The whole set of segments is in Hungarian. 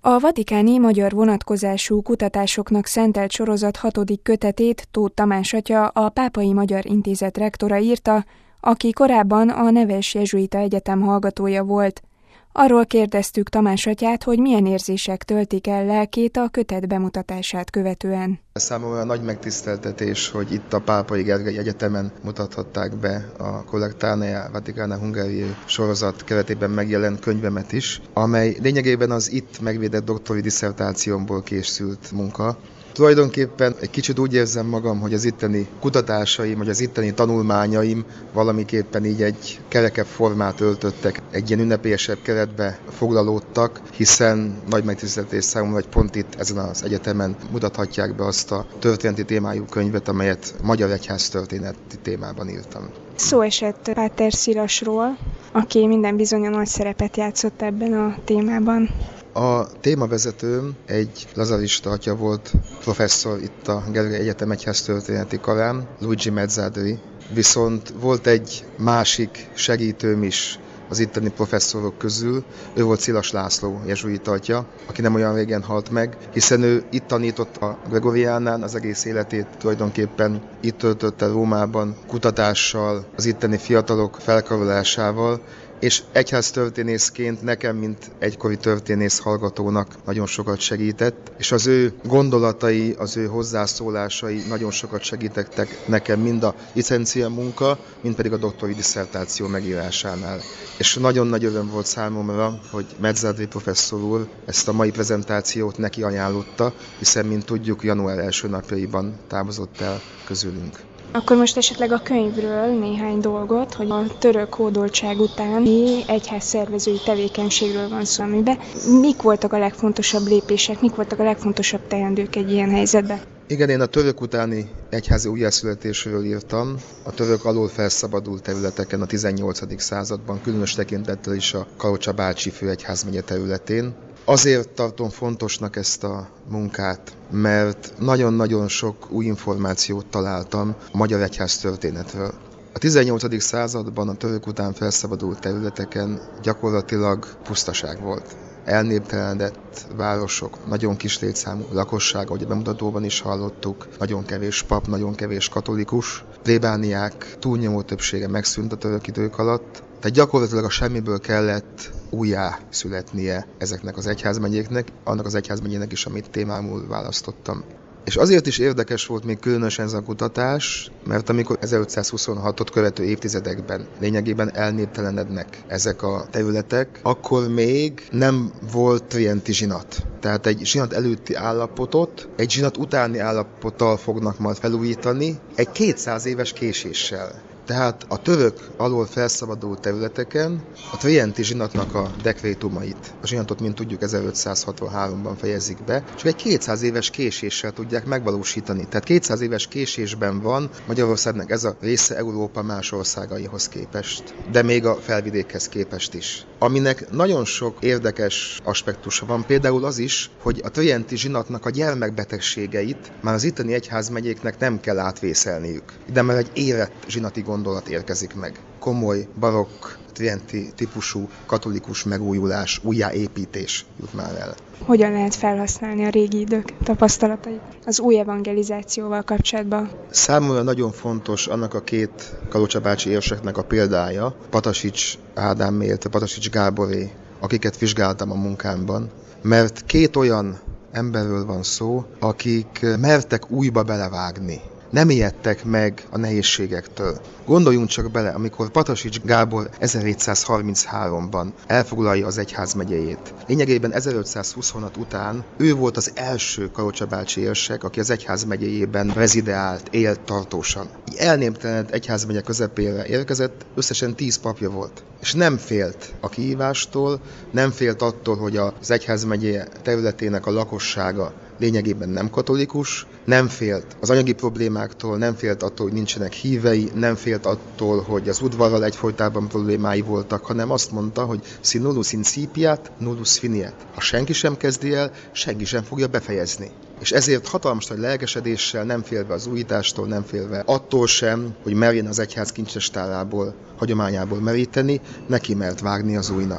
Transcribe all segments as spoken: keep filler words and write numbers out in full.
A vatikáni magyar vonatkozású kutatásoknak szentelt sorozat hatodik kötetét Tóth Tamás atya, a Pápai Magyar Intézet rektora írta, aki korábban a Neves Jezsuita Egyetem hallgatója volt. Arról kérdeztük Tamás atyát, hogy milyen érzések töltik el lelkét a kötet bemutatását követően. Számomra nagy megtiszteltetés, hogy itt a Pápai Gergely Egyetemen mutathatták be a Collectanea Vaticanae Hungariae sorozat keretében megjelent könyvemet is, amely lényegében az itt megvédett doktori disszertációmból készült munka. Tulajdonképpen egy kicsit úgy érzem magam, hogy az itteni kutatásaim, vagy az itteni tanulmányaim valamiképpen így egy kerekebb formát öltöttek, egy ilyen ünnepélyesebb keretbe foglalódtak, hiszen nagy megtiszteltetés számomra, hogy pont itt ezen az egyetemen mutathatják be azt a történeti témájú könyvet, amelyet magyar egyháztörténeti témában írtam. Szó esett Páter Szilasról, aki minden bizonnyal nagy szerepet játszott ebben a témában. A témavezetőm egy lazarista atya volt, professzor itt a Gergely Egyetem egyháztörténeti karán, Luigi Mezzadri, viszont volt egy másik segítőm is az itteni professzorok közül, ő volt Szilas László jezsuita atya, aki nem olyan régen halt meg, hiszen ő itt tanított a Gregoriánán, az egész életét tulajdonképpen itt töltötte Rómában, kutatással, az itteni fiatalok felkarolásával, és egyháztörténészként nekem, mint egykori történész hallgatónak nagyon sokat segített, és az ő gondolatai, az ő hozzászólásai nagyon sokat segítettek nekem mind a licencia munka, mind pedig a doktori disszertáció megírásánál. És nagyon nagy öröm volt számomra, hogy Mezzadri professzor úr ezt a mai prezentációt neki ajánlotta, hiszen, mint tudjuk, január első napjaiban távozott el közülünk. Akkor most esetleg a könyvről néhány dolgot, hogy a török hódoltság utáni egyházszervezői tevékenységről van szó, amiben mik voltak a legfontosabb lépések, mik voltak a legfontosabb teendők egy ilyen helyzetben? Igen, én a török utáni egyházi újjászületésről írtam, a török alól felszabadult területeken a tizennyolcadik században, különös tekintettel is a Kalocsa-Bácsi főegyházmegye területén. Azért tartom fontosnak ezt a munkát, mert nagyon-nagyon sok új információt találtam a magyar egyház történetről. A tizennyolcadik században a török után felszabadult területeken gyakorlatilag pusztaság volt. Elnéptelenedett városok, nagyon kis létszámú lakosság, ahogy a bemutatóban is hallottuk, nagyon kevés pap, nagyon kevés katolikus. Plébániák túlnyomó többsége megszűnt a török idők alatt, tehát gyakorlatilag a semmiből kellett újjá születnie ezeknek az egyházmegyéknek, annak az egyházmegyének is, amit témámul választottam. És azért is érdekes volt még különösen ez a kutatás, mert amikor ezerötszázhuszonhatot követő évtizedekben lényegében elnéptelenednek ezek a területek, akkor még nem volt trienti zsinat. Tehát egy zsinat előtti állapotot, egy zsinat utáni állapottal fognak majd felújítani, egy kétszáz éves késéssel. Tehát a török alól felszabadult területeken a trienti zsinatnak a dekrétumait, a zsinatot, mint tudjuk, ezerötszázhatvanháromban fejezik be, és egy kétszáz éves késéssel tudják megvalósítani. Tehát kétszáz éves késésben van Magyarországnak ez a része Európa más országaihoz képest, de még a felvidékhez képest is. Aminek nagyon sok érdekes aspektusa van, például az is, hogy a trienti zsinatnak a gyermekbetegségeit már az itteni egyházmegyéknek nem kell átvészelniük. Ide már egy érett zsinati gondolat érkezik meg. Komoly, barokk, trienti típusú katolikus megújulás, újjáépítés jut már el. Hogyan lehet felhasználni a régi idők tapasztalatait az új evangelizációval kapcsolatban? Számomra nagyon fontos annak a két kalocsa-bácsi érseknek a példája, Patasics Ádámé, illetve Patasics Gáboré, akiket vizsgáltam a munkámban, mert két olyan emberről van szó, akik mertek újba belevágni. Nem ijedtek meg a nehézségektől. Gondoljunk csak bele, amikor Patasics Gábor ezerhétszázharminchárom-ban elfoglalja az egyházmegyéjét. Lényegében ezerötszázhuszonhat után ő volt az első kalocsa-bácsi érsek, aki az egyházmegyéjében rezideált, élt tartósan. Így elnéptelenedett egyházmegye közepére érkezett, összesen tíz papja volt. És nem félt a kihívástól, nem félt attól, hogy az egyházmegyé területének a lakossága lényegében nem katolikus, nem félt az anyagi problémáktól, nem félt attól, hogy nincsenek hívei, nem félt attól, hogy az udvarral egyfolytában problémái voltak, hanem azt mondta, hogy si nullus incipiat, nullus finiet. Ha senki sem kezdi el, senki sem fogja befejezni. És ezért hatalmas nagy lelkesedéssel, nem félve az újítástól, nem félve attól sem, hogy merjen az egyház kincsestárából, hagyományából meríteni, neki mert vágni az újnak.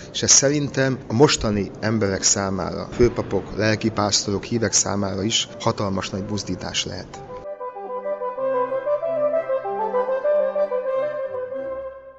és ez szerintem a mostani emberek számára, főpapok, lelkipásztorok, hívek számára is hatalmas nagy buzdítás lehet.